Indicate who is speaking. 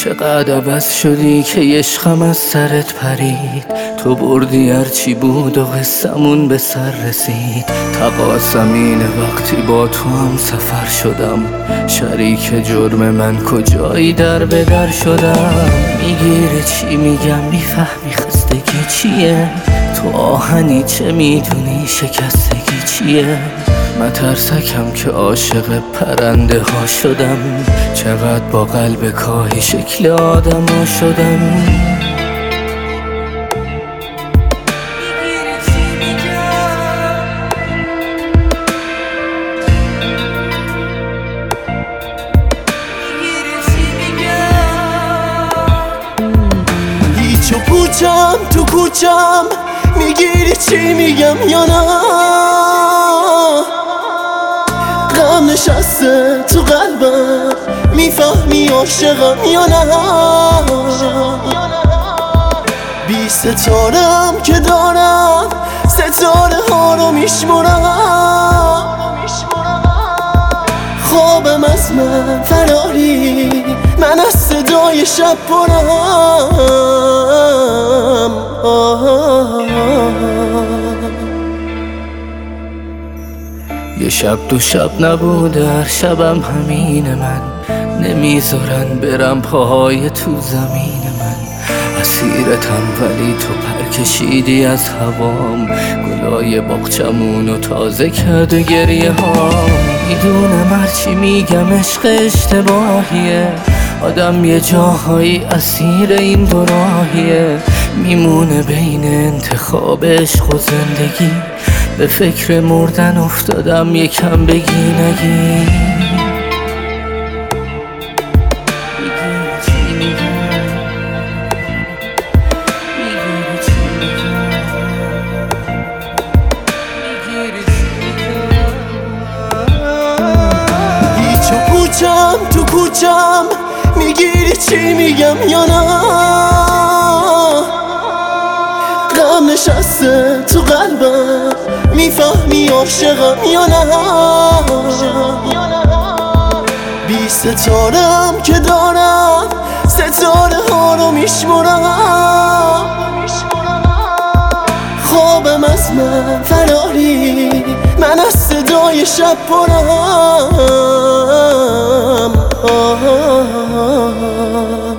Speaker 1: چقدر عوض شدی که عشقم از سرت پرید. تو بردی هرچی بود و قصمون به سر رسید. تقاصم اینه وقتی با تو هم سفر شدم، شریک جرم من کجایی در به در شدم. میگیری چی میگم میفهمی خستگی چیه؟ تو آهنی چه میدونی شکستگی چیه؟ مترسکم که عاشق پرنده ها شدم، چقدر با قلب کاهی شکل آدم ها شدم.
Speaker 2: هیچ و پوچم تو کوچم، میگیری چی میگم یا نه؟ غم نشسته تو قلبم، میفهمی عاشقم یا نه؟ بی ستارم که دارم، ستاره ها رو میشمرم. خوابم از من فراری، من از صدای شب پرم.
Speaker 1: یه شب دو شب نبوده هر شبم همین من، نمیذارن برم پاهای تو زمین من. اسیرتم ولی تو پر کشیدی از هوام، گلای باغچمونو تازه کرده گریه ها. میدونم هرچی میگم عشق اشتباهیه، آدم یه جاهایی اسیر این دو راهیه. میمونه بین انتخاب عشق و زندگی، به فکر مردن افتادم یکم بگی نگی.
Speaker 2: هیچ و پوچم تو کوچم، میگیری چی میگم یا نه؟ غم نشسته تو قلبم، میفهمی عاشقم یا نه؟ بی ستارم که دارم، ستاره ها رو میشمرم. خوابم از من فراری، من از صدای شب پرم.